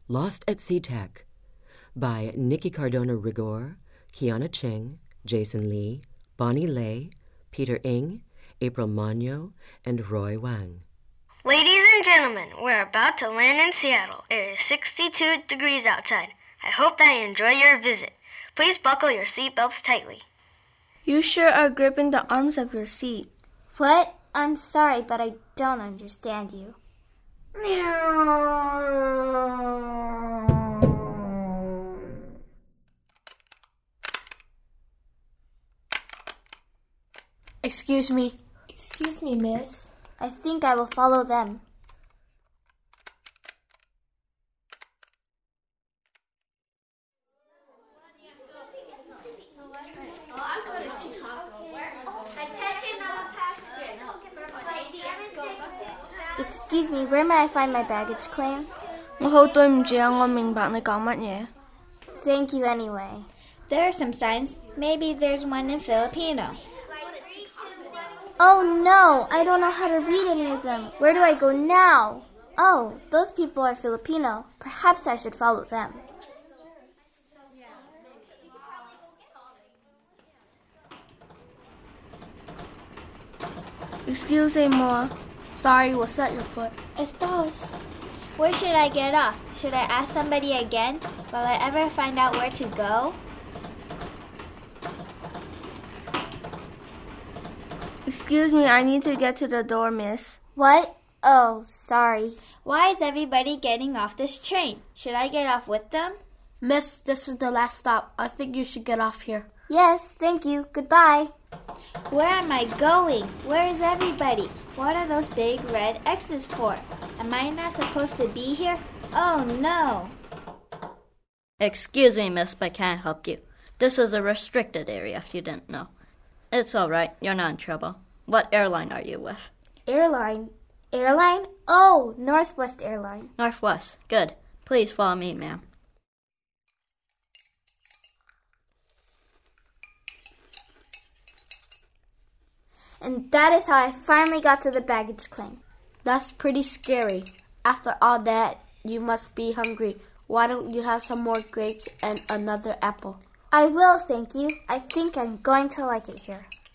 Lost at SeaTac by Nikki Cardona-Rigor, Kiana Cheng, Jason Lee, Bonnie Lay, Peter Ng, April Magno, and Roy Wang. Ladies and gentlemen, we're about to land in Seattle. It is 62 degrees outside. I hope that you enjoy your visit. Please buckle your seatbelts tightly. You sure are gripping the arms of your seat. What? I'm sorry, but I don't understand you. Excuse me. Excuse me, miss. I think I will follow them. Excuse me, where may I find my baggage claim? 我好對唔住啊，我明白你講乜嘢。 Thank you anyway. There are some signs. Maybe there's one in Filipino. Oh no, I don't know how to read any of them. Where do I go now? Oh, those people are Filipino. Perhaps I should follow them. Excusez-moi. Sorry, what's at your foot? Estos. Where should I get off? Should I ask somebody again? Will I ever find out where to go? Excuse me, I need to get to the door, miss. What? Oh, sorry. Why is everybody getting off this train? Should I get off with them? Miss, this is the last stop. I think you should get off here. Yes, thank you. Goodbye. Where am I going? Where is everybody? What are those big red X's for? Am I not supposed to be here? Oh no! Excuse me, miss, but I can't help you. This is a restricted area if you didn't know. It's all right. You're not in trouble. What airline are you with? Airline? Airline? Oh, Northwest Airline. Northwest. Good. Please follow me, ma'am. And that is how I finally got to the baggage claim. That's pretty scary. After all that, you must be hungry. Why don't you have some more grapes and another apple? I will, thank you. I think I'm going to like it here.